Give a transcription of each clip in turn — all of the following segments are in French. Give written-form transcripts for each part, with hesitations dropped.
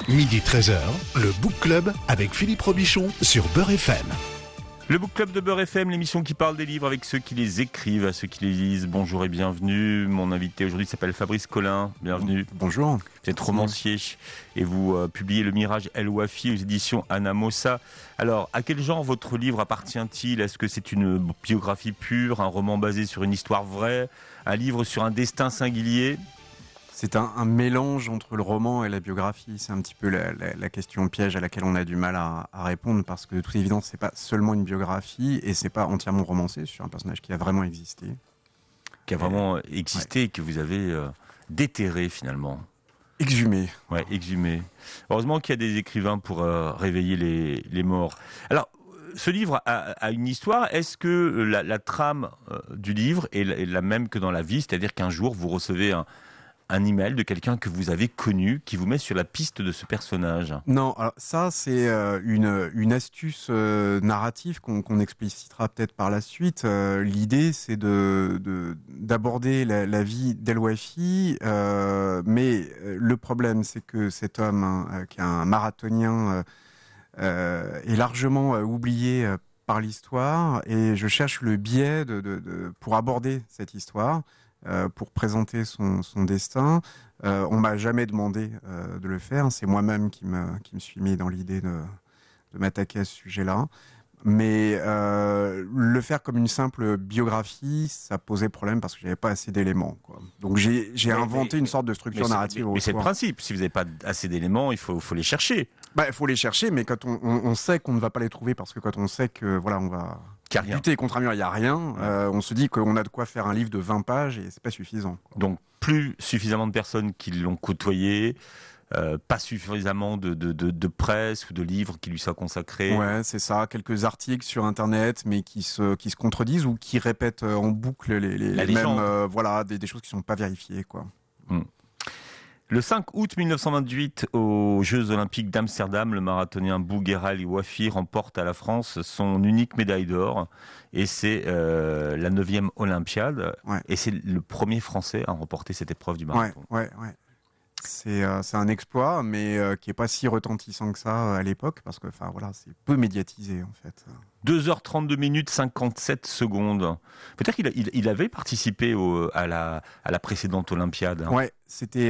Midi 13h, le Book Club avec Philippe Robichon sur Beurre FM. Le Book Club de Beurre FM, l'émission qui parle des livres avec ceux qui les écrivent, à ceux qui les lisent. Bonjour et bienvenue. Mon invité aujourd'hui s'appelle Fabrice Collin. Bienvenue. Bonjour. Vous êtes romancier et vous publiez Le Mirage El Wafi aux éditions Anamosa. Alors, à quel genre votre livre appartient-il? Est-ce que c'est une biographie pure, un roman basé sur une histoire vraie, un livre sur un destin singulier? C'est un mélange entre le roman et la biographie. C'est un petit peu la question piège à laquelle on a du mal à répondre, parce que de toute évidence, c'est pas seulement une biographie et c'est pas entièrement romancé sur un personnage qui a vraiment existé. Qui a vraiment existé et que vous avez déterré finalement. Exhumé. Ouais, exhumé. Heureusement qu'il y a des écrivains pour réveiller les morts. Alors, ce livre a une histoire. Est-ce que la trame du livre est la même que dans la vie? C'est-à-dire qu'un jour, vous recevez un email de quelqu'un que vous avez connu qui vous met sur la piste de ce personnage? Non, alors ça c'est une astuce narrative qu'on explicitera peut-être par la suite. L'idée c'est d'aborder la vie d'El Wafi, mais le problème c'est que cet homme qui est un marathonien est largement oublié par l'histoire, et je cherche le biais pour aborder cette histoire. Pour présenter son destin. On m'a jamais demandé de le faire. C'est moi-même qui me suis mis dans l'idée de m'attaquer à ce sujet-là. Mais le faire comme une simple biographie, ça posait problème parce que j'avais pas assez d'éléments, quoi. Donc j'ai inventé une sorte de structure narrative. Mais c'est le principe. Si vous n'avez pas assez d'éléments, il faut les chercher. Il faut les chercher, mais quand on sait qu'on ne va pas les trouver, parce que quand on sait que voilà, on va lutter contre un mur, il n'y a rien, on se dit qu'on a de quoi faire un livre de 20 pages et c'est pas suffisant, quoi. Donc plus suffisamment de personnes qui l'ont côtoyé, pas suffisamment de presse ou de livres qui lui soient consacrés. Ouais, c'est ça. Quelques articles sur Internet, mais qui se contredisent ou qui répètent en boucle les mêmes, des choses qui sont pas vérifiées, quoi. Le 5 août 1928, aux Jeux Olympiques d'Amsterdam, le marathonien Bouguera El Wafi remporte à la France son unique médaille d'or. Et c'est la 9e Olympiade. Ouais. Et c'est le premier Français à remporter cette épreuve du marathon. Ouais. C'est un exploit, mais qui est pas si retentissant que ça à l'époque, parce que c'est peu médiatisé en fait. 2h32 minutes 57 secondes. Peut-être qu'il avait participé à la précédente Olympiade. Hein. Ouais, c'était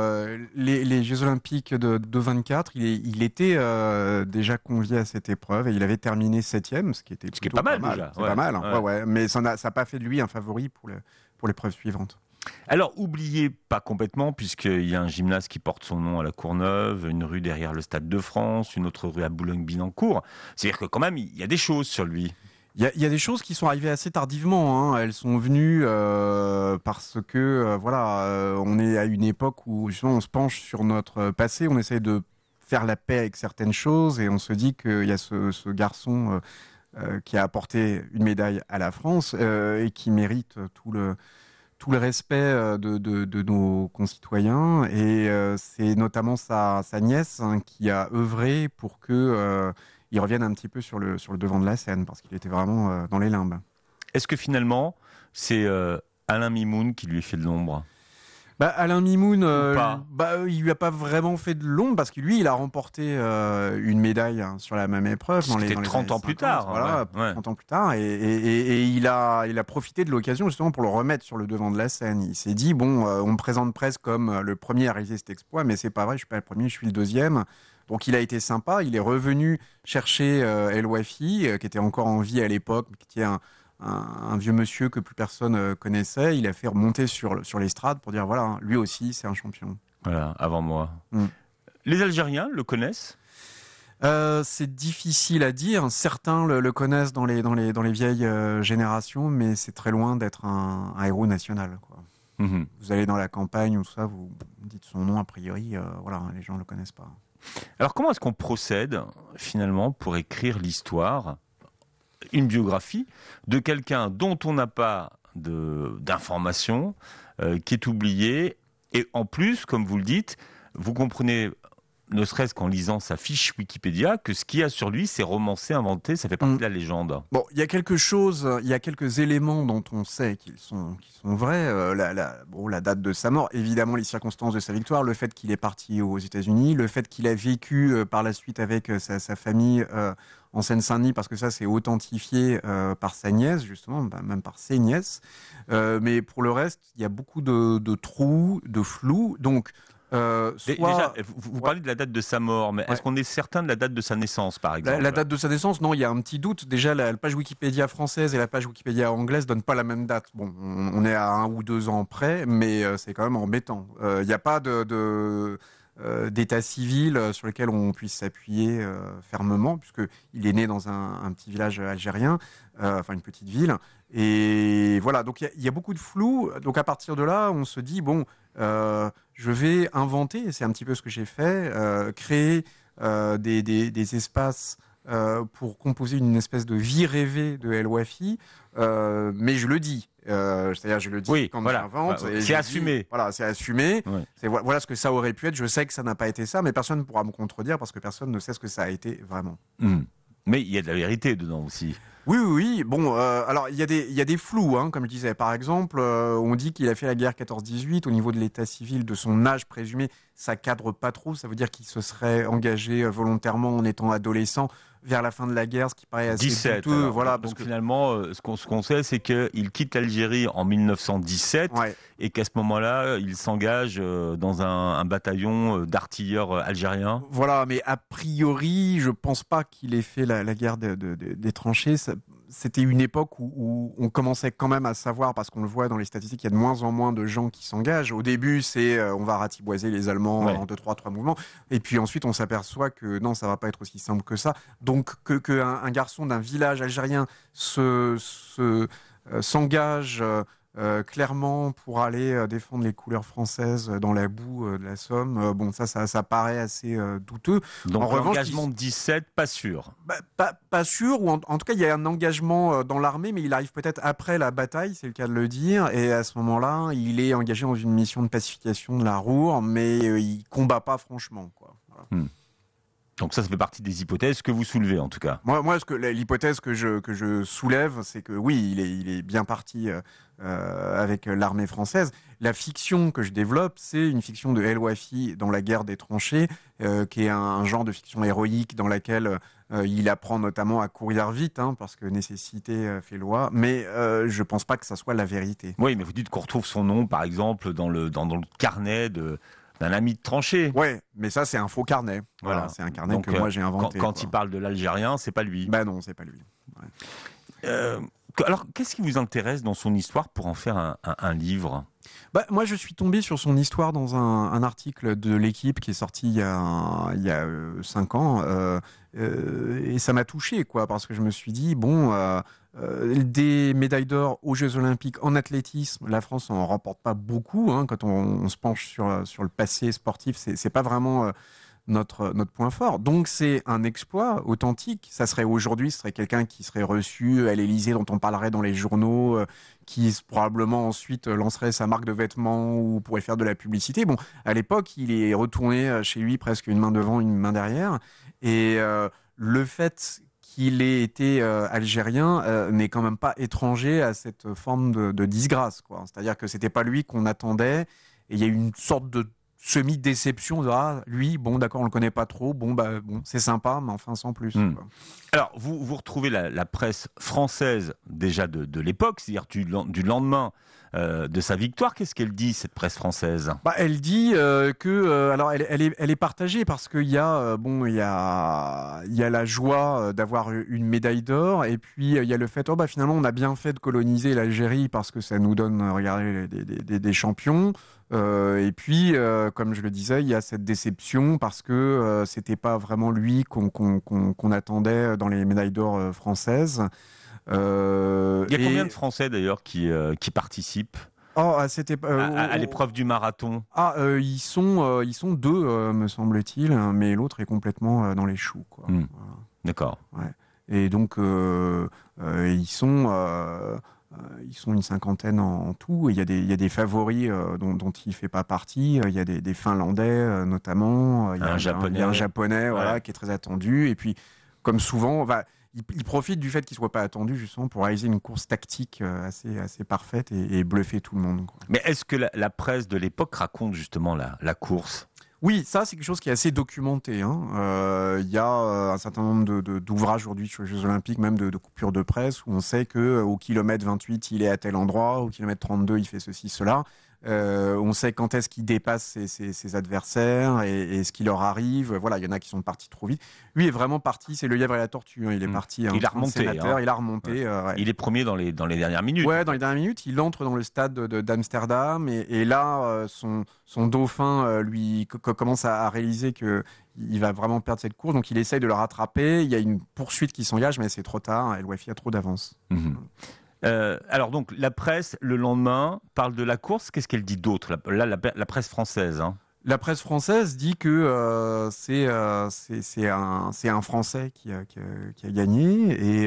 les Jeux Olympiques de 24. Il était déjà convié à cette épreuve et il avait terminé 7e, ce qui est pas mal déjà. C'est pas mal, hein. Ouais. Mais ça n'a pas fait de lui un favori pour l'épreuve suivante. Alors, oubliez pas complètement, puisqu'il y a un gymnase qui porte son nom à la Courneuve, une rue derrière le Stade de France, une autre rue à Boulogne-Billancourt. C'est-à-dire que quand même, il y a des choses sur lui. Il y a des choses qui sont arrivées assez tardivement, hein. Elles sont venues parce que on est à une époque où justement on se penche sur notre passé, on essaie de faire la paix avec certaines choses, et on se dit qu'il y a ce garçon qui a apporté une médaille à la France et qui mérite tout le respect de nos concitoyens, et c'est notamment sa nièce qui a œuvré pour que il revienne un petit peu sur le devant de la scène, parce qu'il était vraiment dans les limbes. Est-ce que finalement c'est Alain Mimoun qui lui fait de l'ombre? Alain Mimoun, il lui a pas vraiment fait de l'ombre, parce que lui, il a remporté une médaille sur la même épreuve dans les 30 ans plus tard. 30 ans plus tard, et il a profité de l'occasion justement pour le remettre sur le devant de la scène. Il s'est dit on me présente presque comme le premier à réaliser cet exploit, mais c'est pas vrai, je suis pas le premier, je suis le deuxième. Donc il a été sympa, il est revenu chercher El Wafi, qui était encore en vie à l'époque, qui était un vieux monsieur que plus personne connaissait. Il a fait remonter sur l'estrade pour dire voilà, lui aussi c'est un champion. Voilà, avant moi. Les Algériens le connaissent? C'est difficile à dire. Certains le connaissent dans les vieilles générations, mais c'est très loin d'être un héros national, quoi. Vous allez dans la campagne ou tout ça, vous dites son nom, a priori, les gens le connaissent pas. Alors comment est-ce qu'on procède finalement pour écrire l'histoire, une biographie de quelqu'un dont on n'a pas d'informations, qui est oublié, et en plus, comme vous le dites, vous comprenez ne serait-ce qu'en lisant sa fiche Wikipédia, que ce qu'il y a sur lui, c'est romancé, inventé, ça fait partie de la légende. Bon, il y a quelques éléments dont on sait qu'ils sont vrais. La date de sa mort, évidemment les circonstances de sa victoire, le fait qu'il est parti aux États-Unis, le fait qu'il a vécu par la suite avec sa famille en Seine-Saint-Denis, parce que ça c'est authentifié par sa nièce, justement, même par ses nièces. Mais pour le reste, il y a beaucoup de trous, de flou. Donc, Déjà, vous parlez de la date de sa mort, mais est-ce qu'on est certain de la date de sa naissance, par exemple? La date de sa naissance, non, il y a un petit doute. Déjà, la page Wikipédia française et la page Wikipédia anglaise donnent pas la même date. Bon, on est à 1 ou 2 ans près, mais c'est quand même embêtant. Il n'y a pas d'état civil sur lequel on puisse s'appuyer fermement, puisqu'il est né dans un petit village algérien, enfin une petite ville. Et voilà, donc il y a beaucoup de flou. Donc à partir de là, on se dit, bon, je vais inventer, et c'est un petit peu ce que j'ai fait, créer des espaces pour composer une espèce de vie rêvée de El Wafi, mais je le dis. C'est-à-dire, je le dis quand j'invente. C'est assumé. Voilà, c'est assumé. Ouais. Voilà ce que ça aurait pu être. Je sais que ça n'a pas été ça, mais personne ne pourra me contredire parce que personne ne sait ce que ça a été vraiment. Mais il y a de la vérité dedans aussi. Oui. Bon, alors il y a des flous, hein, comme je disais. Par exemple, on dit qu'il a fait la guerre 14-18. Au niveau de l'état civil, de son âge présumé, ça cadre pas trop. Ça veut dire qu'il se serait engagé volontairement en étant adolescent vers la fin de la guerre, ce qui paraît assez 17. douteux. Alors, voilà, donc finalement, ce qu'on sait, c'est qu'il quitte l'Algérie en 1917 et qu'à ce moment-là, il s'engage dans un bataillon d'artilleurs algériens. Voilà, mais a priori, je pense pas qu'il ait fait la guerre des tranchées. C'était une époque où on commençait quand même à savoir, parce qu'on le voit dans les statistiques, il y a de moins en moins de gens qui s'engagent. Au début, c'est on va ratiboiser les Allemands en 2-3 mouvements. Et puis ensuite, on s'aperçoit que non, ça va pas être aussi simple que ça. Donc, qu'un garçon d'un village algérien s'engage clairement pour aller défendre les couleurs françaises dans la boue de la Somme, bon, ça paraît assez douteux. Donc, l'engagement de 17, pas sûr. Pas sûr, ou en tout cas, il y a un engagement dans l'armée, mais il arrive peut-être après la bataille, c'est le cas de le dire, et à ce moment-là, il est engagé dans une mission de pacification de la Roure, mais il combat pas franchement, quoi. Voilà. Donc ça fait partie des hypothèses que vous soulevez, en tout cas. Moi, l'hypothèse que je soulève, c'est que oui, il est bien parti avec l'armée française. La fiction que je développe, c'est une fiction de El Wafi dans la guerre des tranchées, qui est un genre de fiction héroïque dans laquelle il apprend notamment à courir vite, hein, parce que nécessité fait loi. Mais je pense pas que ça soit la vérité. Oui, mais vous dites qu'on retrouve son nom, par exemple, dans le carnet d'un ami de tranchée. Ouais, mais ça c'est un faux carnet. Voilà, c'est un carnet que moi j'ai inventé. Quand il parle de l'Algérien, c'est pas lui. Bah non, c'est pas lui. Ouais. Alors, qu'est-ce qui vous intéresse dans son histoire pour en faire un livre ? Moi, je suis tombé sur son histoire dans un article de l'Équipe qui est sorti il y a 5 ans, et ça m'a touché, quoi, parce que je me suis dit, des médailles d'or aux Jeux Olympiques en athlétisme, la France en remporte pas beaucoup, hein, quand on se penche sur le passé sportif, c'est pas vraiment notre point fort. Donc c'est un exploit authentique. Ça serait aujourd'hui, ce serait quelqu'un qui serait reçu à l'Élysée, dont on parlerait dans les journaux, qui probablement ensuite lancerait sa marque de vêtements ou pourrait faire de la publicité. Bon, à l'époque, il est retourné chez lui presque une main devant, une main derrière. Et le fait qu'il ait été algérien n'est quand même pas étranger à cette forme de disgrâce, quoi. C'est-à-dire que c'était pas lui qu'on attendait, et il y a eu une sorte de semi-déception de lui, bon d'accord, on le connaît pas trop, bon c'est sympa, mais enfin sans plus. Quoi. Alors vous retrouvez la presse française déjà de l'époque, c'est-à-dire du lendemain de sa victoire. Qu'est-ce qu'elle dit, cette presse française ? Elle dit que alors elle est partagée, parce qu'il y a il y a la joie d'avoir une médaille d'or, et puis il y a le fait finalement on a bien fait de coloniser l'Algérie parce que ça nous donne regardez des champions. Et puis, comme je le disais, il y a cette déception parce que c'était pas vraiment lui qu'on attendait dans les médailles d'or françaises. Il y a combien de Français d'ailleurs qui participent à l'épreuve du marathon ? Ils sont 2, me semble-t-il, mais l'autre est complètement dans les choux, quoi. Voilà. D'accord. Ouais. Et donc ils sont Ils sont une cinquantaine en tout. Il y a des favoris dont il ne fait pas partie. Il y a des Finlandais notamment. Il y a un Japonais voilà, qui est très attendu. Et puis, comme souvent, il profite du fait qu'il ne soit pas attendu justement pour réaliser une course tactique assez parfaite et bluffer tout le monde, quoi. Mais est-ce que la presse de l'époque raconte justement la course ? Oui, ça c'est quelque chose qui est assez documenté. Il y a un certain nombre d'ouvrages aujourd'hui sur les Jeux Olympiques, même de coupures de presse, où on sait qu'au kilomètre 28, il est à tel endroit, au kilomètre 32, il fait ceci, cela. On sait quand est-ce qu'il dépasse ses adversaires et ce qui leur arrive. Voilà, il y en a qui sont partis trop vite. Lui est vraiment parti, c'est le lièvre et la tortue. Il est parti. Il a remonté. Il a remonté. Ouais. Il est premier dans les dernières minutes. Ouais, dans les dernières minutes, il entre dans le stade d'Amsterdam et là, son dauphin lui commence à réaliser que il va vraiment perdre cette course. Donc il essaye de le rattraper. Il y a une poursuite qui s'engage, mais c'est trop tard. El Wafi a trop d'avance. Alors donc la presse le lendemain parle de la course. Qu'est-ce qu'elle dit d'autre la presse française La presse française dit que c'est un Français qui a gagné et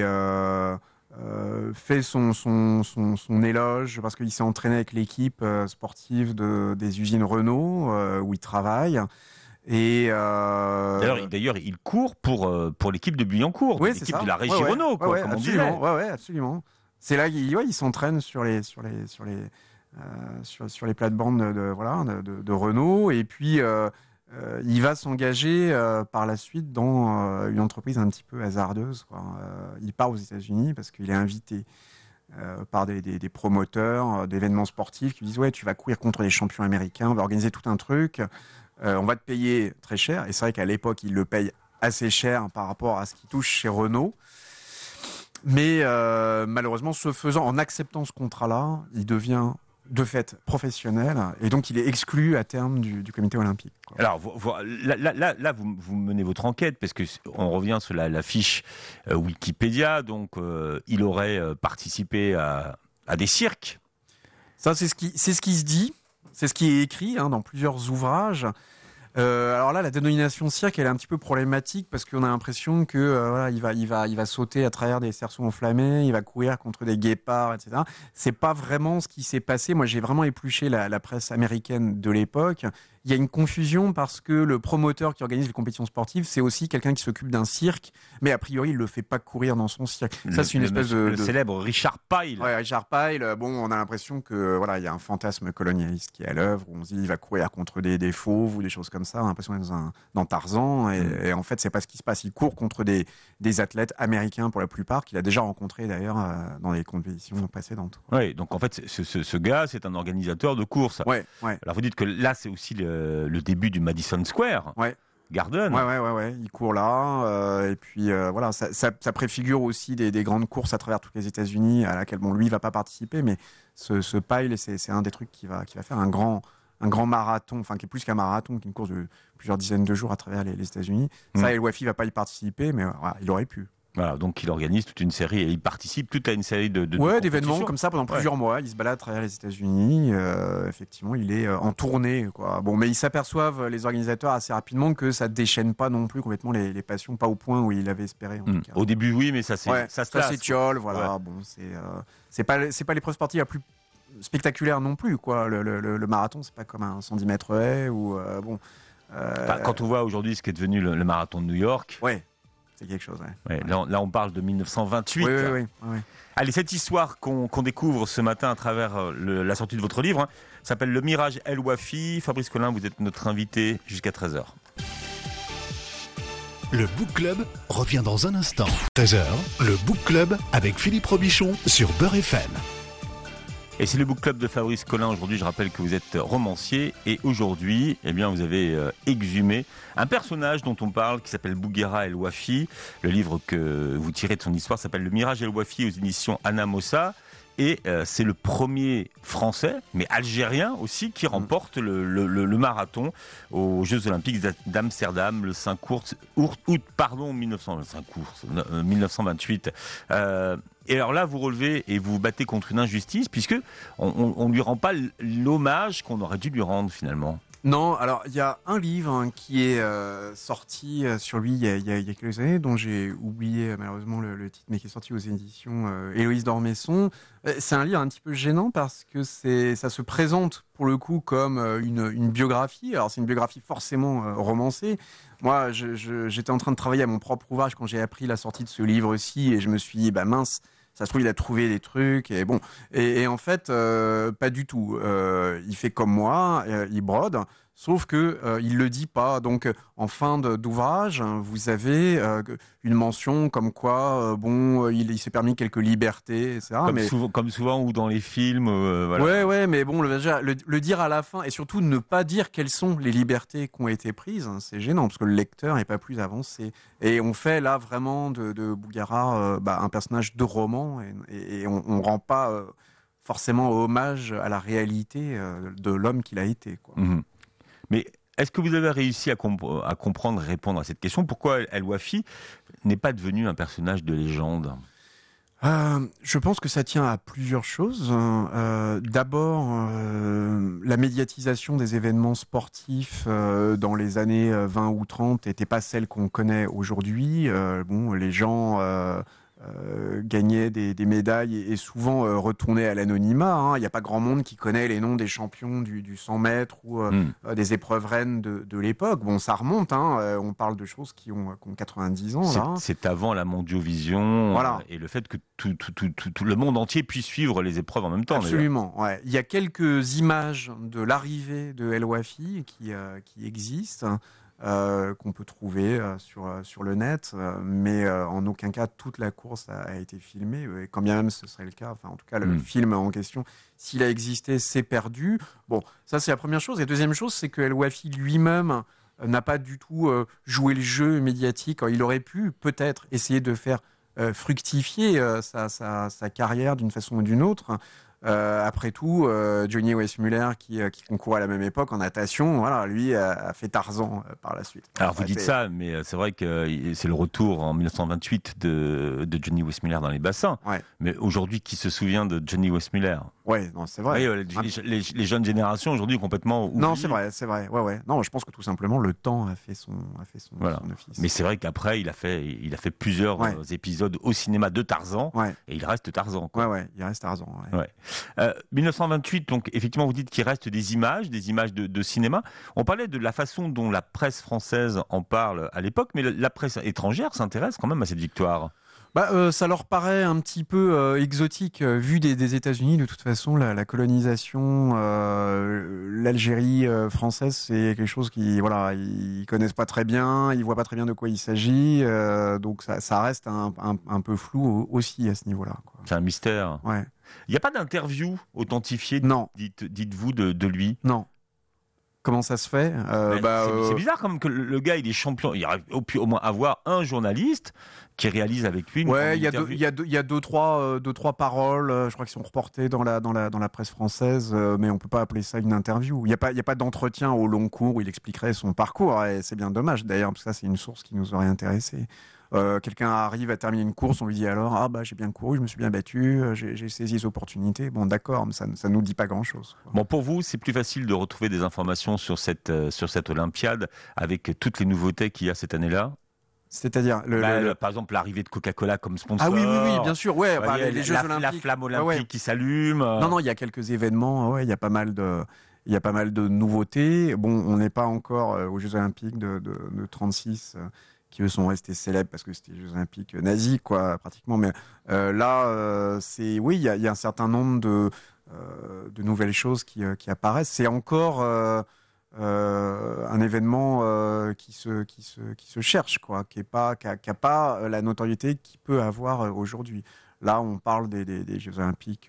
fait son éloge parce qu'il s'est entraîné avec l'équipe sportive des usines Renault où il travaille. Et D'ailleurs, il court pour l'équipe de Billancourt, l'équipe de la régie Renault, comme on disait. Absolument. C'est là qu'il s'entraîne sur les plates-bandes de Renault, et puis il va s'engager par la suite dans une entreprise un petit peu hasardeuse, quoi. Il part aux États-Unis parce qu'il est invité par des promoteurs d'événements sportifs qui lui disent tu vas courir contre les champions américains, on va organiser tout un truc, on va te payer très cher. Et c'est vrai qu'à l'époque il le paye assez cher par rapport à ce qu'il touche chez Renault. Mais malheureusement, ce faisant, en acceptant ce contrat-là, il devient de fait professionnel et donc il est exclu à terme du comité olympique, quoi. Alors là, vous menez votre enquête parce que on revient sur la fiche Wikipédia. Donc il aurait participé à des cirques. Ça, c'est ce qui se dit, c'est ce qui est écrit dans plusieurs ouvrages. Alors là, la dénomination cirque, elle est un petit peu problématique parce qu'on a l'impression que il va sauter à travers des cerceaux enflammés, il va courir contre des guépards, etc. C'est pas vraiment ce qui s'est passé. Moi, j'ai vraiment épluché la presse américaine de l'époque. Il y a une confusion parce que le promoteur qui organise les compétitions sportives, c'est aussi quelqu'un qui s'occupe d'un cirque, mais a priori, il le fait pas courir dans son cirque. Ça, c'est une espèce le célèbre Richard Pyle. Ouais, Richard Pyle. Bon, on a l'impression que il y a un fantasme colonialiste qui est à l'œuvre où on se dit il va courir contre des fauves ou des choses comme ça. On a l'impression d'être dans Tarzan et en fait, c'est pas ce qui se passe. Il court contre des athlètes américains pour la plupart qu'il a déjà rencontrés d'ailleurs dans les compétitions précédentes. Oui, donc en fait, ce gars, c'est un organisateur de course. Ouais. Alors vous dites que là, c'est aussi le début du Madison Square Garden. Ouais. Il court là. Et puis ça préfigure aussi des grandes courses à travers tous les États-Unis à laquelle lui il va pas participer, mais ce Pyle, c'est un des trucs qui va faire un grand marathon, enfin qui est plus qu'un marathon, qui est une course de plusieurs dizaines de jours à travers les États-Unis. Ça, El Wafi va pas y participer, mais il aurait pu. Voilà, donc il organise toute une série et il participe toute à une série d'événements comme ça pendant plusieurs mois. Il se balade à travers les États-Unis. Effectivement, il est en tournée, quoi. Bon, mais ils s'aperçoivent, les organisateurs, assez rapidement que ça déchaîne pas non plus complètement les passions, pas au point où il avait espéré. En tout cas. Au début, oui, mais ça s'étiole. Voilà. Ouais. Bon, c'est pas l'épreuve sportive la plus spectaculaire non plus, quoi. Le marathon, c'est pas comme un 110 mètres haies ou quand on voit aujourd'hui ce qui est devenu le marathon de New York. Ouais. C'est quelque chose, ouais. Là, on parle de 1928. Oui. Allez, cette histoire qu'on découvre ce matin à travers la sortie de votre livre s'appelle Le Mirage El Wafi. Fabrice Collin, vous êtes notre invité jusqu'à 13h. Le Book Club revient dans un instant. 13h, le Book Club avec Philippe Robichon sur Beurre FM. Et c'est le Book Club de Fabrice Collin. Aujourd'hui, je rappelle que vous êtes romancier et aujourd'hui, vous avez exhumé un personnage dont on parle qui s'appelle Bouguera El Wafi. Le livre que vous tirez de son histoire s'appelle Le Mirage El Wafi aux éditions Anna Mossa. Et c'est le premier Français, mais algérien aussi, qui remporte le marathon aux Jeux Olympiques d'Amsterdam le 5 août 1928. Et alors là, vous relevez et vous battez contre une injustice, puisque on lui rend pas l'hommage qu'on aurait dû lui rendre finalement. Non, alors il y a un livre qui est sorti sur lui il y a quelques années, dont j'ai oublié malheureusement le titre, mais qui est sorti aux éditions Héloïse d'Ormesson. C'est un livre un petit peu gênant parce que ça se présente pour le coup comme une biographie. Alors c'est une biographie forcément romancée. Moi, j'étais en train de travailler à mon propre ouvrage quand j'ai appris la sortie de ce livre-ci et je me suis dit, bah mince, ça se trouve, il a trouvé des trucs et bon. Et en fait, pas du tout. Il fait comme moi, il brode, sauf que il le dit pas. Donc, en fin d'ouvrage, vous avez une mention comme quoi, il s'est permis quelques libertés, etc. Comme souvent ou dans les films. Voilà. Ouais, mais bon, le dire à la fin et surtout ne pas dire quelles sont les libertés qui ont été prises, hein, c'est gênant parce que le lecteur n'est pas plus avancé. Et on fait là vraiment de Bougara un personnage de roman et on rend pas forcément hommage à la réalité de l'homme qu'il a été, quoi. Mmh. Mais est-ce que vous avez réussi à comprendre et répondre à cette question? Pourquoi El Wafi n'est pas devenu un personnage de légende? Je pense que ça tient à plusieurs choses. D'abord, la médiatisation des événements sportifs dans les années 20 ou 30 n'était pas celle qu'on connaît aujourd'hui. Les gens gagnaient des médailles et souvent retournaient à l'anonymat, hein. Il n'y a pas grand monde qui connaît les noms des champions du 100 mètres ou des épreuves reines de l'époque. Bon, ça remonte, hein. On parle de choses qui ont 90 ans. Là. C'est avant la Mondiovision, voilà. Et le fait que tout le monde entier puisse suivre les épreuves en même temps. Absolument, ouais. Il y a quelques images de l'arrivée de El Wafi qui existent. Qu'on peut trouver sur le net, mais en aucun cas toute la course a été filmée, et quand bien même ce serait le cas, enfin en tout cas le film en question, s'il a existé, c'est perdu. Bon, ça c'est la première chose. Et deuxième chose, c'est que El Wafi lui-même n'a pas du tout joué le jeu médiatique. Il aurait pu peut-être essayer de faire fructifier sa carrière d'une façon ou d'une autre. Après tout, Johnny Weissmuller qui concourait à la même époque en natation, voilà, lui a fait Tarzan par la suite. Alors vous dites ça, mais c'est vrai que c'est le retour en 1928 de Johnny Weissmuller dans les bassins. Ouais. Mais aujourd'hui, qui se souvient de Johnny Weissmuller? Ouais, non, c'est vrai. Les jeunes générations aujourd'hui complètement oubliées. Non, c'est vrai. Ouais. Non, je pense que tout simplement le temps a fait son office. Mais c'est vrai qu'après il a fait plusieurs épisodes au cinéma de Tarzan, et il reste Tarzan, quoi. Ouais, il reste Tarzan. Ouais. 1928, donc effectivement vous dites qu'il reste des images de cinéma. On parlait de la façon dont la presse française en parle à l'époque, mais la presse étrangère s'intéresse quand même à cette victoire. Ça leur paraît un petit peu exotique vu des États-Unis. De toute façon, la colonisation, l'Algérie française, c'est quelque chose ils connaissent pas très bien, ils voient pas très bien de quoi il s'agit, donc ça reste un peu flou aussi à ce niveau-là, quoi. C'est un mystère. Ouais. Il n'y a pas d'interview authentifiée, non. dites-vous, de lui? Non. Comment ça se fait? C'est bizarre quand même que le gars il est champion. Il aurait pu au moins avoir un journaliste qui réalise avec lui une interview. Il y a deux trois paroles, je crois, qui sont reportées dans la presse française, mais on peut pas appeler ça une interview. Il y a pas d'entretien au long cours où il expliquerait son parcours, et c'est bien dommage d'ailleurs parce que ça c'est une source qui nous aurait intéressé. Quelqu'un arrive à terminer une course, on lui dit alors j'ai bien couru, je me suis bien battu, j'ai saisi les opportunités. Bon d'accord, mais ça nous dit pas grand chose. Bon, pour vous, c'est plus facile de retrouver des informations sur cette Olympiade avec toutes les nouveautés qu'il y a cette année-là? C'est-à-dire par exemple l'arrivée de Coca-Cola comme sponsor. Ah oui, bien sûr. Ouais, les Jeux Olympiques, la flamme olympique qui s'allume. Non, il y a quelques événements. Il y a pas mal de nouveautés. Bon, on n'est pas encore aux Jeux Olympiques de 36. Qui eux sont restés célèbres parce que c'était les Jeux Olympiques nazis, quoi, pratiquement. Mais là, il y a un certain nombre de nouvelles choses qui apparaissent. C'est encore un événement qui se cherche, quoi, qui a pas la notoriété qu'il peut avoir aujourd'hui. Là, on parle des Jeux Olympiques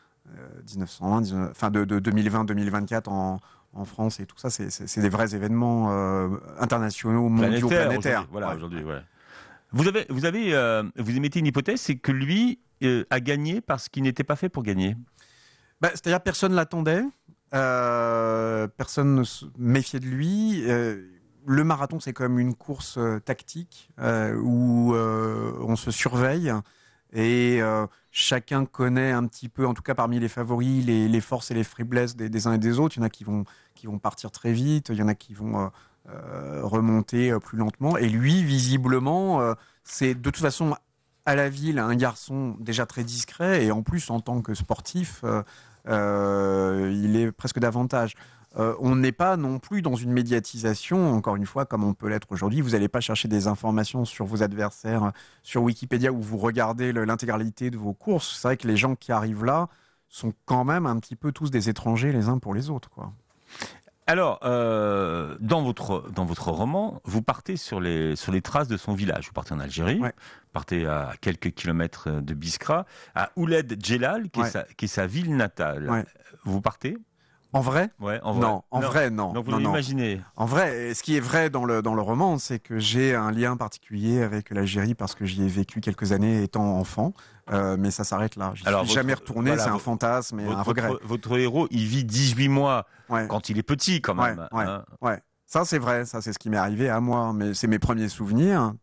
1920, de 2020-2024 en France et tout ça, c'est des vrais événements internationaux, mondiaux, planétaires. Aujourd'hui. Vous émettez une hypothèse, c'est que lui a gagné parce qu'il n'était pas fait pour gagner. C'est-à-dire personne l'attendait, personne ne se méfiait de lui. Le marathon, c'est quand même une course tactique où on se surveille. Et chacun connaît un petit peu, en tout cas parmi les favoris, les forces et les faiblesses des uns et des autres. Il y en a qui vont partir très vite, il y en a qui vont remonter plus lentement. Et lui, visiblement, c'est de toute façon à la ville un garçon déjà très discret, et en plus en tant que sportif, il est presque davantage. On n'est pas non plus dans une médiatisation, encore une fois, comme on peut l'être aujourd'hui. Vous n'allez pas chercher des informations sur vos adversaires sur Wikipédia, où vous regardez l'intégralité de vos courses. C'est vrai que les gens qui arrivent là sont quand même un petit peu tous des étrangers les uns pour les autres, quoi. Alors, dans votre roman, vous partez sur les traces de son village. Vous partez en Algérie, Ouais. vous partez à quelques kilomètres de Biskra, à Ouled Djellal, qui est sa ville natale. Ouais. Vous partez? En vrai ? Ouais, en vrai. Non, en vrai, non. Donc vous Non, non. l'imaginez. En vrai, ce qui est vrai dans le roman, c'est que j'ai un lien particulier avec l'Algérie parce que j'y ai vécu quelques années étant enfant. Mais ça s'arrête là. Je suis jamais retourné, voilà, c'est un fantasme et un regret. Votre héros, il vit 18 mois Ouais. quand il est petit quand même. Ouais, hein. Ouais. Ça c'est vrai, ça c'est ce qui m'est arrivé à moi. Mais c'est mes premiers souvenirs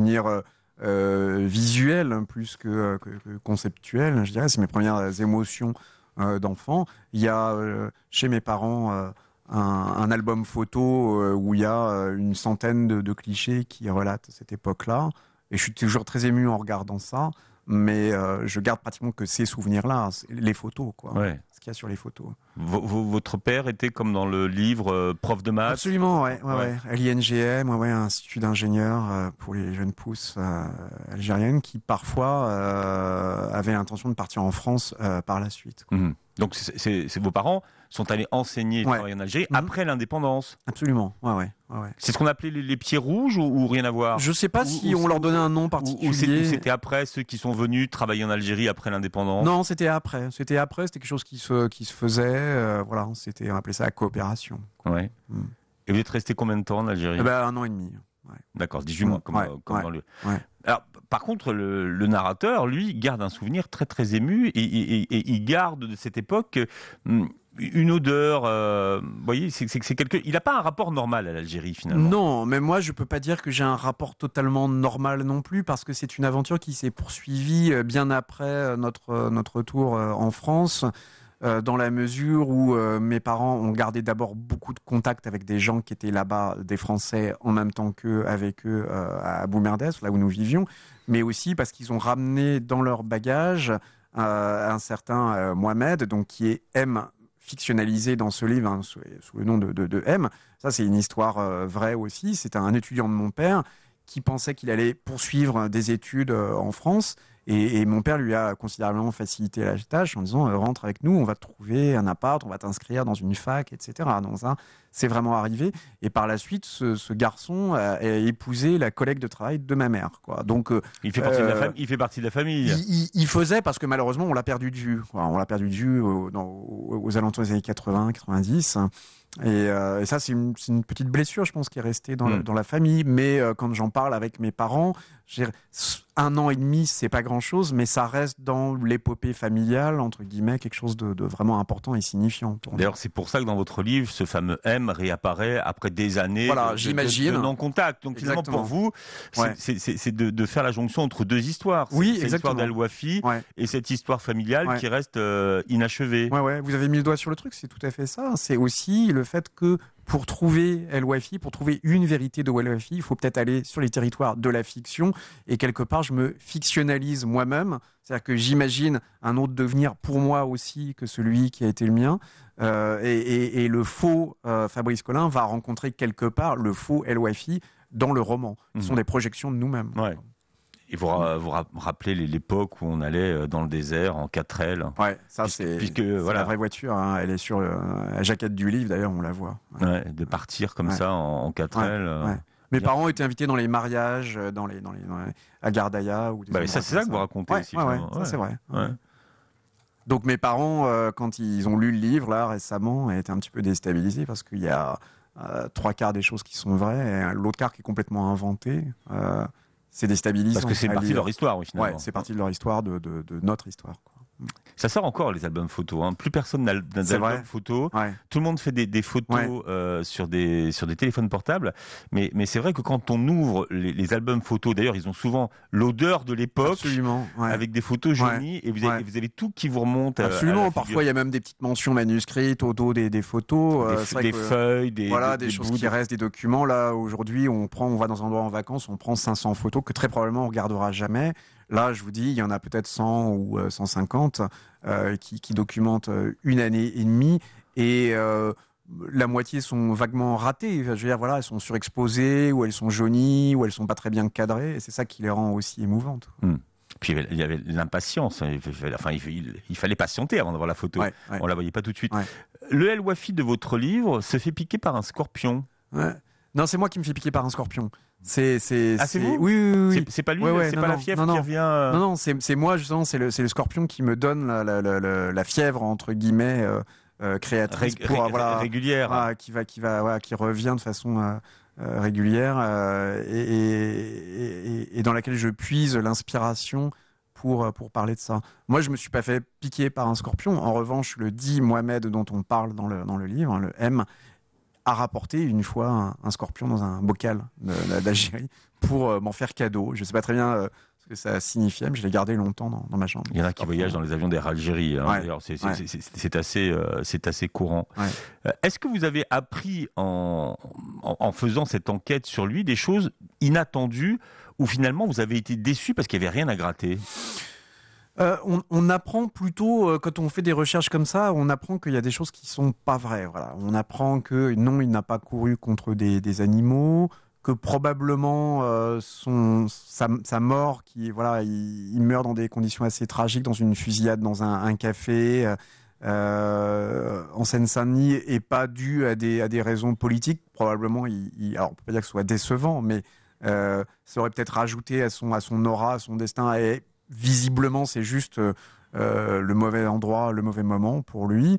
visuels plus que conceptuels, je dirais. C'est mes premières émotions d'enfant. Il y a chez mes parents un album photo où il y a une centaine de clichés qui relatent cette époque-là. Et je suis toujours très ému en regardant ça. Mais je garde pratiquement que ces souvenirs-là, les photos, quoi. Ouais. Ce qu'il y a sur les photos. Votre père était comme dans le livre prof de maths. Absolument, ouais. Ouais. À l'INGM, institut d'ingénieurs pour les jeunes pousses algériennes qui parfois avaient l'intention de partir en France par la suite. Mhm. Donc vos parents sont allés enseigner et Ouais. travailler en Algérie Mhm. après l'indépendance. Absolument, ouais. C'est ce qu'on appelait les pieds rouges ou rien à voir? Je sais pas si on leur donnait un nom particulier. Ou c'était après ceux qui sont venus travailler en Algérie après l'indépendance? Non, c'était après. C'était quelque chose qui se faisait. Voilà, on appelait ça la coopération. Ouais. Mm. Et vous êtes resté combien de temps en Algérie? 1 an et demi. Ouais. D'accord, 18 mois, comme dans le... Ouais. Alors, par contre, le narrateur, lui, garde un souvenir très très ému et il garde de cette époque une odeur. Vous voyez, il n'a pas un rapport normal à l'Algérie finalement. Non, mais moi je peux pas dire que j'ai un rapport totalement normal non plus parce que c'est une aventure qui s'est poursuivie bien après notre retour en France. Dans la mesure où mes parents ont gardé d'abord beaucoup de contacts avec des gens qui étaient là-bas, des Français, en même temps qu'avec eux à Boumerdès, là où nous vivions, mais aussi parce qu'ils ont ramené dans leur bagage un certain Mohamed, donc qui est M fictionnalisé dans ce livre sous le nom de M. Ça, c'est une histoire vraie aussi. C'est un étudiant de mon père qui pensait qu'il allait poursuivre des études en France. Et mon père lui a considérablement facilité la tâche en disant rentre avec nous, on va te trouver un appart, on va t'inscrire dans une fac, etc. Donc ça, c'est vraiment arrivé. Et par la suite, ce garçon a épousé la collègue de travail de ma mère, quoi. Donc il fait partie de la famille. Il fait partie de la famille. Il faisait parce que malheureusement on l'a perdu de vue. Quoi. On l'a perdu de vue aux alentours des années 80, 90. Et ça, c'est une petite blessure, je pense, qui est restée dans la famille. Mais quand j'en parle avec mes parents, 1 an et demi, c'est pas grand-chose, mais ça reste dans l'épopée familiale, entre guillemets, quelque chose de vraiment important et signifiant. D'ailleurs, c'est pour ça que dans votre livre, ce fameux M réapparaît après des années j'imagine. de non-contact. Donc finalement, pour vous, c'est de faire la jonction entre deux histoires. Oui, c'est l'histoire d'Al-Wafi et cette histoire familiale qui reste inachevée. Ouais, vous avez mis le doigt sur le truc, c'est tout à fait ça. C'est aussi le fait que pour trouver El-Wafi, pour trouver une vérité de El-Wafi, il faut peut-être aller sur les territoires de la fiction. Et quelque part, je me fictionnalise moi-même. C'est-à-dire que j'imagine un autre devenir pour moi aussi que celui qui a été le mien. Et le faux Fabrice Collin va rencontrer quelque part le faux El-Wafi dans le roman. Ce sont des projections de nous-mêmes. Ouais. Et vous rappelez l'époque où on allait dans le désert en 4L. Ouais, ça c'est la vraie voiture. Hein. Elle est sur la jaquette du livre, d'ailleurs, on la voit. Ouais, de partir comme ça en 4L. Ouais. Mes parents étaient invités dans les mariages, à Gardaïa. C'est ça que vous racontez aussi. Ça c'est vrai. Ouais. Donc mes parents, quand ils ont lu le livre là récemment, étaient un petit peu déstabilisés parce qu'il y a 3/4 des choses qui sont vraies et l'autre quart qui est complètement inventé. C'est déstabilisant. Parce que c'est partie de leur histoire, oui, finalement. Ouais, c'est partie de leur histoire, de notre histoire. Quoi. Ça sort encore les albums photos. Hein. Plus personne n'a d'album photo. Ouais. Tout le monde fait des photos sur des téléphones portables. Mais c'est vrai que quand on ouvre les albums photos, d'ailleurs, ils ont souvent l'odeur de l'époque, avec des photos jaunies, et vous avez tout qui vous remonte. Absolument. Parfois, il y a même des petites mentions manuscrites au dos des photos, des feuilles, des choses qui restent, des documents. Là, aujourd'hui, on va dans un endroit en vacances, on prend 500 photos que très probablement on regardera jamais. Là, je vous dis, il y en a peut-être 100 ou 150 qui documentent une année et demie, et la moitié sont vaguement ratées. Je veux dire, voilà, elles sont surexposées, ou elles sont jaunies, ou elles sont pas très bien cadrées, et c'est ça qui les rend aussi émouvantes. Puis il y avait l'impatience. Il fallait patienter avant d'avoir la photo. On la voyait pas tout de suite. Le El Wafi de votre livre se fait piquer par un scorpion. Non, c'est moi qui me fais piquer par un scorpion. C'est vous ? Oui. C'est pas lui, c'est pas la fièvre qui revient. Non, c'est moi justement. C'est le scorpion qui me donne la fièvre entre guillemets créatrice régulière, qui revient de façon régulière et dans laquelle je puise l'inspiration pour parler de ça. Moi, je me suis pas fait piquer par un scorpion. En revanche, le dit Mohamed dont on parle dans le livre, le M, a rapporté une fois un scorpion dans un bocal d'Algérie pour m'en faire cadeau. Je ne sais pas très bien ce que ça signifiait, mais je l'ai gardé longtemps dans ma chambre. Il y en a qui voyagent dans les avions d'Air Algérie. D'ailleurs, c'est assez courant. Est-ce que vous avez appris en faisant cette enquête sur lui des choses inattendues, ou finalement vous avez été déçu parce qu'il n'y avait rien à gratter ? On apprend plutôt, quand on fait des recherches comme ça, on apprend qu'il y a des choses qui sont pas vraies. Voilà. On apprend que non, il n'a pas couru contre des animaux, que probablement sa mort, il meurt dans des conditions assez tragiques, dans une fusillade dans un café en Seine-Saint-Denis, et pas due à des raisons politiques. Probablement, alors on peut pas dire que ce soit décevant, mais ça aurait peut-être rajouté à son aura, à son destin. Et visiblement, c'est juste le mauvais endroit, le mauvais moment pour lui.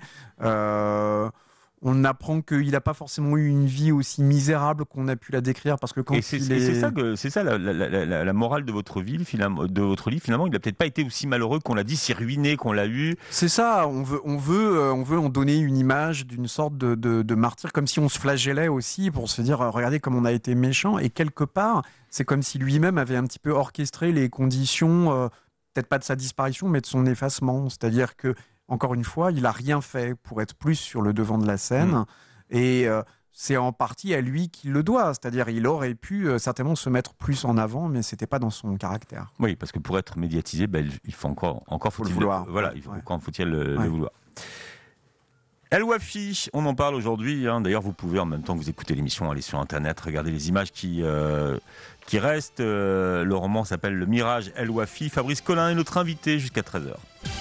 On apprend qu'il n'a pas forcément eu une vie aussi misérable qu'on a pu la décrire, parce que c'est ça la morale de votre livre. Finalement, il n'a peut-être pas été aussi malheureux qu'on l'a dit, si ruiné qu'on l'a eu. C'est ça. On veut en donner une image d'une sorte de martyr, comme si on se flagellait aussi pour se dire regardez comme on a été méchant. Et quelque part, c'est comme si lui-même avait un petit peu orchestré les conditions, peut-être pas de sa disparition, mais de son effacement. C'est-à-dire que, encore une fois, il n'a rien fait pour être plus sur le devant de la scène. Et c'est en partie à lui qu'il le doit. C'est-à-dire il aurait pu certainement se mettre plus en avant, mais ce n'était pas dans son caractère. Oui, parce que pour être médiatisé, il faut encore faut-il le vouloir. Quand faut-il le vouloir. El Wafi, on en parle aujourd'hui. D'ailleurs, vous pouvez, en même temps que vous écoutez l'émission, aller sur Internet, regarder les images qui restent. Le roman s'appelle Le Mirage El Wafi. Fabrice Collin est notre invité jusqu'à 13h.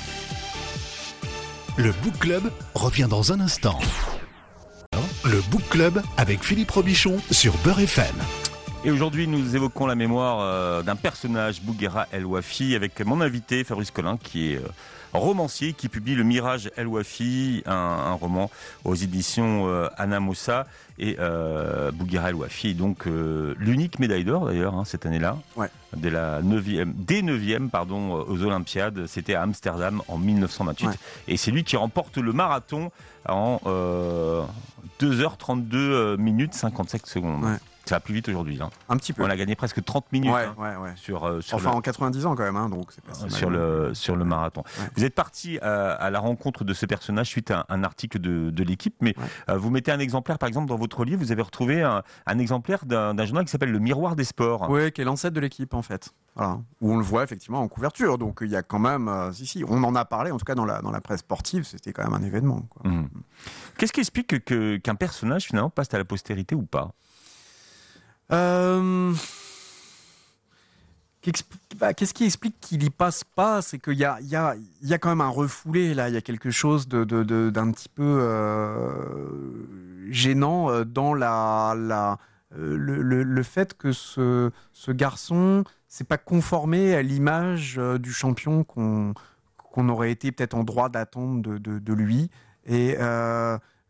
Le Book Club revient dans un instant. Le Book Club avec Philippe Robichon sur Beurre FM. Et aujourd'hui, nous évoquons la mémoire d'un personnage, Bouguera El Wafi, avec mon invité Fabrice Collin, qui est romancier, qui publie Le Mirage El Wafi, un roman aux éditions Anna Moussa. Et Bouguera El Wafi est donc l'unique médaille d'or d'ailleurs cette année-là. Dès 9e aux Olympiades, c'était à Amsterdam en 1928. Et c'est lui qui remporte le marathon en 2h32 minutes 57 secondes. Ça va plus vite aujourd'hui. Un petit peu. On a gagné presque 30 minutes en 90 ans quand même, donc c'est pas si mal. Sur le marathon. Vous êtes parti à la rencontre de ce personnage suite à un article de l'équipe, mais vous mettez un exemplaire, par exemple, dans votre livre, vous avez retrouvé un exemplaire d'un journal qui s'appelle Le Miroir des Sports. Oui, qui est l'ancêtre de l'équipe en fait. Voilà. Où on le voit effectivement en couverture. Donc il y a quand même, on en a parlé, en tout cas dans la presse sportive, c'était quand même un événement. Qu'est-ce qui explique qu'un personnage finalement passe à la postérité ou pas ? Qu'est-ce qui explique qu'il y passe pas ? C'est qu'il y a quand même un refoulé là. Il y a quelque chose d'un petit peu gênant dans le fait que ce garçon s'est pas conformé à l'image du champion qu'on aurait été peut-être en droit d'attendre de lui. Et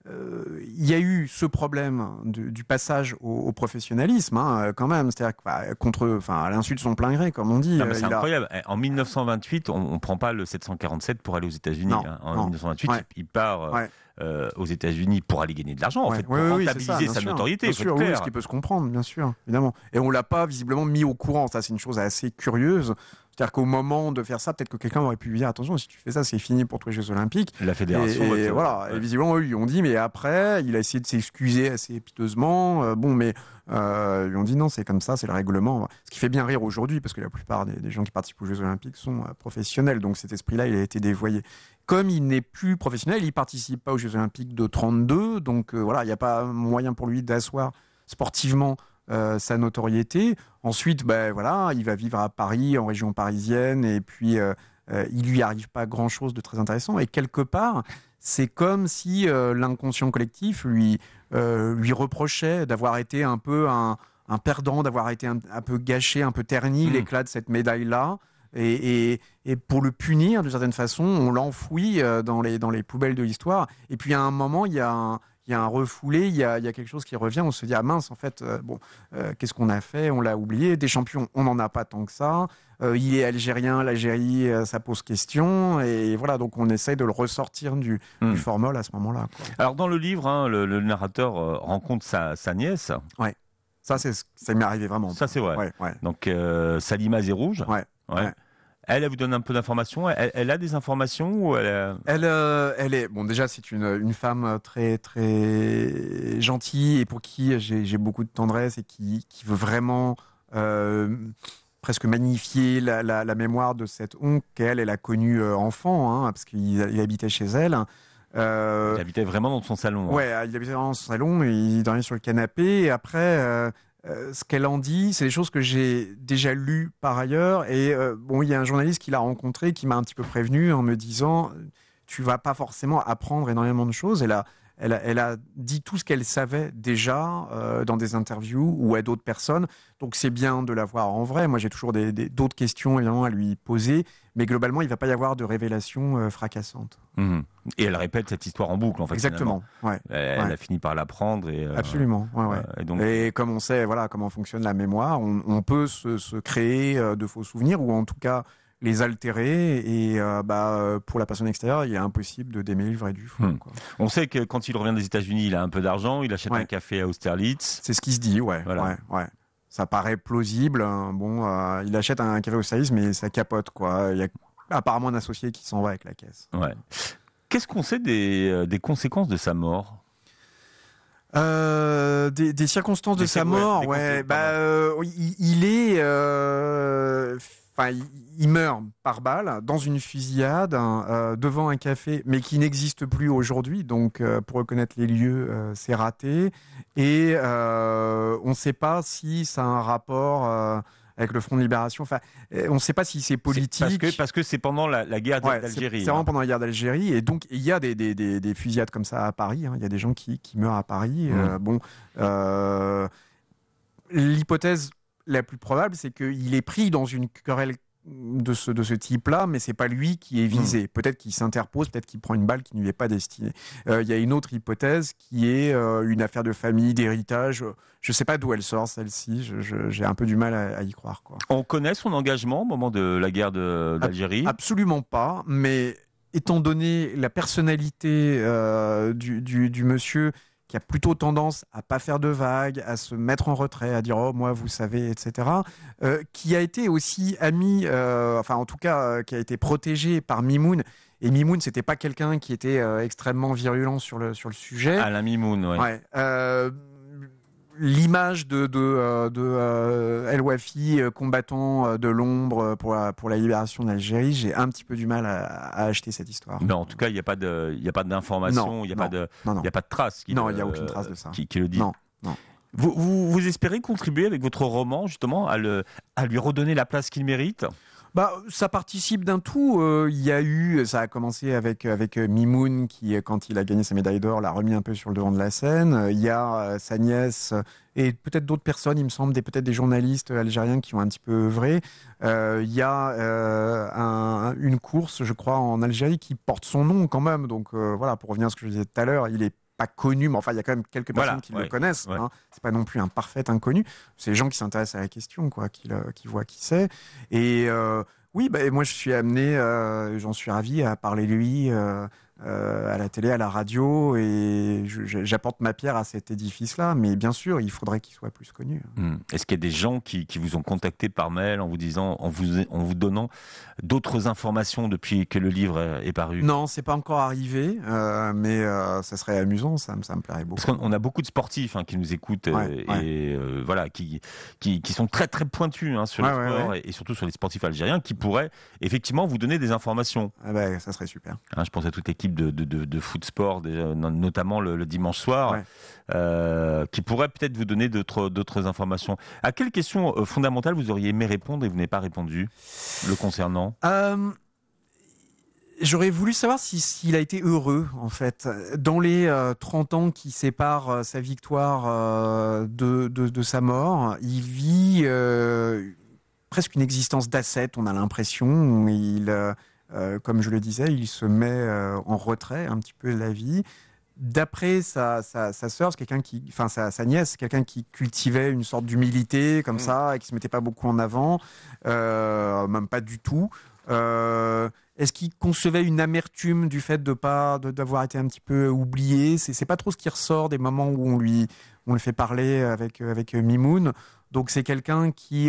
il y a eu ce problème du passage au professionnalisme, quand même, c'est-à-dire à l'insu de son plein gré, comme on dit. Non, mais c'est incroyable. En 1928, on prend pas le 747 pour aller aux États-Unis. Non, En non. 1928, Ouais. il part aux États-Unis pour aller gagner de l'argent, en fait, pour c'est rentabiliser ça, sa bien notoriété. sûr. Bien sûr, oui, ce qui peut se comprendre, bien sûr, évidemment. Et on l'a pas visiblement mis au courant. Ça, c'est une chose assez curieuse. C'est-à-dire qu'au moment de faire ça, peut-être que quelqu'un aurait pu lui dire attention, si tu fais ça, c'est fini pour toi les Jeux Olympiques. La fédération. Et voilà. Et visiblement, eux lui ont dit, mais après, il a essayé de s'excuser assez piteusement. Ils lui ont dit non, c'est comme ça, c'est le règlement. Ce qui fait bien rire aujourd'hui, parce que la plupart des gens qui participent aux Jeux Olympiques sont professionnels. Donc cet esprit-là, il a été dévoyé. Comme il n'est plus professionnel, il participe pas aux Jeux Olympiques de 32. Donc il n'y a pas moyen pour lui d'asseoir sportivement sa notoriété. Ensuite, il va vivre à Paris, en région parisienne, et puis il lui arrive pas grand-chose de très intéressant. Et quelque part, c'est comme si l'inconscient collectif lui reprochait d'avoir été un peu un perdant, d'avoir été un peu gâché, un peu terni l'éclat de cette médaille-là. Et pour le punir, d'une certaine façon, on l'enfouit dans les poubelles de l'histoire. Et puis à un moment, il y a un refoulé, il y a quelque chose qui revient, on se dit, ah mince, en fait, qu'est-ce qu'on a fait? On l'a oublié. Des champions, on n'en a pas tant que ça. Il est algérien, l'Algérie, ça pose question. Et voilà, donc on essaye de le ressortir du formol à ce moment-là, quoi. Alors dans le livre, le narrateur rencontre sa nièce. Ouais. Ça m'est arrivé vraiment. Ça, c'est vrai. Ouais. Donc Salima Zérouge. Ouais. Elle vous donne un peu d'informations. Elle a des informations ou elle est déjà c'est une femme très très gentille et pour qui j'ai beaucoup de tendresse et qui veut vraiment presque magnifier la mémoire de cette oncle qu'elle a connue enfant, parce qu'il habitait chez elle. Il habitait vraiment dans son salon. Ouais, il habitait dans son salon et il dormait sur le canapé. Et après, ce qu'elle en dit, c'est des choses que j'ai déjà lues par ailleurs. Et il y a un journaliste qui l'a rencontré, qui m'a un petit peu prévenu en me disant tu vas pas forcément apprendre énormément de choses. Elle a dit tout ce qu'elle savait déjà dans des interviews ou à d'autres personnes. Donc c'est bien de la voir en vrai. Moi j'ai toujours d'autres questions évidemment à lui poser. Mais globalement, il ne va pas y avoir de révélations fracassantes. Mmh. Et elle répète cette histoire en boucle, en fait. Exactement. Ouais. Elle a fini par l'apprendre. Absolument. Ouais. Et comme on sait comment fonctionne la mémoire, on peut se créer de faux souvenirs ou en tout cas les altérer. Et pour la personne extérieure, il est impossible de démêler le vrai du faux. Quoi. On sait que quand il revient des États-Unis, il a un peu d'argent, il achète un café à Austerlitz. C'est ce qui se dit, ouais. Ça paraît plausible. Il achète un café au service, mais ça capote, quoi. Il y a apparemment un associé qui s'en va avec la caisse. Ouais. Qu'est-ce qu'on sait des conséquences de sa mort ? Des circonstances de sa mort, il meurt par balle dans une fusillade devant un café, mais qui n'existe plus aujourd'hui. Donc, pour reconnaître les lieux, c'est raté. Et on ne sait pas si ça a un rapport avec le Front de Libération. Enfin, on ne sait pas si c'est politique. Parce que c'est pendant la guerre d'Algérie. C'est vraiment pendant la guerre d'Algérie. Et donc, il y a des fusillades comme ça à Paris. Il y a des gens qui meurent à Paris. L'hypothèse la plus probable, c'est qu'il est pris dans une querelle de ce type-là, mais c'est pas lui qui est visé. Peut-être qu'il s'interpose, peut-être qu'il prend une balle qui ne lui est pas destinée. Il y a une autre hypothèse qui est une affaire de famille, d'héritage. Je sais pas d'où elle sort, celle-ci. J'ai un peu du mal à y croire, quoi. On connaît son engagement au moment de la guerre d'Algérie ? Absolument pas, mais étant donné la personnalité du monsieur, qui a plutôt tendance à pas faire de vagues, à se mettre en retrait, à dire oh moi vous savez, etc. Qui a été aussi ami, en tout cas qui a été protégé par Mimoun. Et Mimoun, c'était pas quelqu'un qui était extrêmement virulent sur le sujet. Alain Mimoun, ouais. L'image de El Wafi, combattant de l'ombre pour la libération d'Algérie, j'ai un petit peu du mal à acheter cette histoire. Mais en tout cas, il n'y a pas d'information, il n'y a pas de trace. Il n'y a aucune trace de ça. Qui le dit. Non. Vous espérez contribuer avec votre roman, justement, à lui redonner la place qu'il mérite ? Ça participe d'un tout. Ça a commencé avec Mimoun qui, quand il a gagné sa médaille d'or, l'a remis un peu sur le devant de la scène. Il y a sa nièce et peut-être d'autres personnes, il me semble, peut-être des journalistes algériens qui ont un petit peu œuvré. Il y a une course, je crois, en Algérie qui porte son nom quand même. Donc pour revenir à ce que je disais tout à l'heure, il est pas connu, mais enfin, il y a quand même quelques personnes qui le connaissent. Ouais. Hein. C'est pas non plus un parfait inconnu. C'est les gens qui s'intéressent à la question, quoi, qui voient qui c'est. Et oui, moi, je suis amené, j'en suis ravi à parler de lui à la télé, à la radio, et j'apporte ma pierre à cet édifice-là. Mais bien sûr, il faudrait qu'il soit plus connu. Est-ce qu'il y a des gens qui vous ont contacté par mail en vous disant, en vous donnant d'autres informations depuis que le livre est paru? Non, c'est pas encore arrivé, mais ça serait amusant, ça me plairait beaucoup. Parce qu'on a beaucoup de sportifs qui nous écoutent voilà, qui sont très très pointus sur le sport et surtout sur les sportifs algériens qui pourraient effectivement vous donner des informations. Ça serait super. Je pense à toute l'équipe de foot sport, notamment le dimanche soir, qui pourrait peut-être vous donner d'autres informations. À quelle question fondamentale vous auriez aimé répondre et vous n'avez pas répondu le concernant? J'aurais voulu savoir s'il a été heureux, en fait. Dans les 30 ans qui séparent sa victoire de sa mort, il vit presque une existence d'ascète, on a l'impression. Comme je le disais, il se met en retrait un petit peu de la vie. D'après sa sœur, sa nièce, quelqu'un qui cultivait une sorte d'humilité comme ça et qui se mettait pas beaucoup en avant, même pas du tout. Est-ce qu'il concevait une amertume du fait d'avoir été un petit peu oublié? C'est pas trop ce qui ressort des moments où on le fait parler avec Mimoun. Donc c'est quelqu'un qui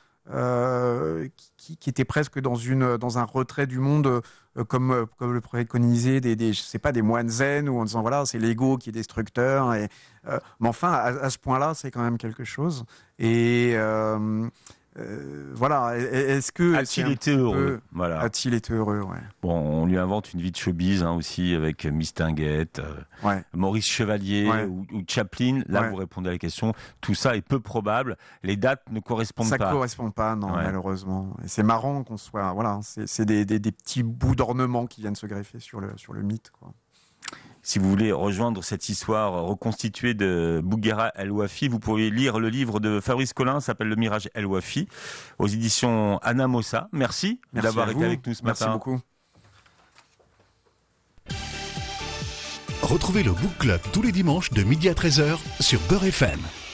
était presque dans un retrait du monde, comme le préconisaient je sais pas, des moines zen, ou en disant voilà, c'est l'ego qui est destructeur. Mais enfin, à ce point-là, c'est quand même quelque chose. Et voilà. Est-ce que a-t-il été heureux? Voilà. A-t-il été heureux? Ouais. Bon, on lui invente une vie de showbiz aussi avec Mistinguett, Maurice Chevalier ou Chaplin. Là, vous répondez à la question. Tout ça est peu probable. Les dates ne correspondent pas. Ça ne correspond pas, non, malheureusement. Et c'est marrant qu'on soit. Voilà, c'est des petits bouts d'ornement qui viennent se greffer sur le mythe, quoi. Si vous voulez rejoindre cette histoire reconstituée de Bouguera El Wafi, vous pouvez lire le livre de Fabrice Collin, s'appelle Le Mirage El Wafi, aux éditions Anna Mossa. Merci d'avoir été avec nous ce matin. Merci beaucoup. Retrouvez le Book Club tous les dimanches de midi à 13h sur Beurre FM.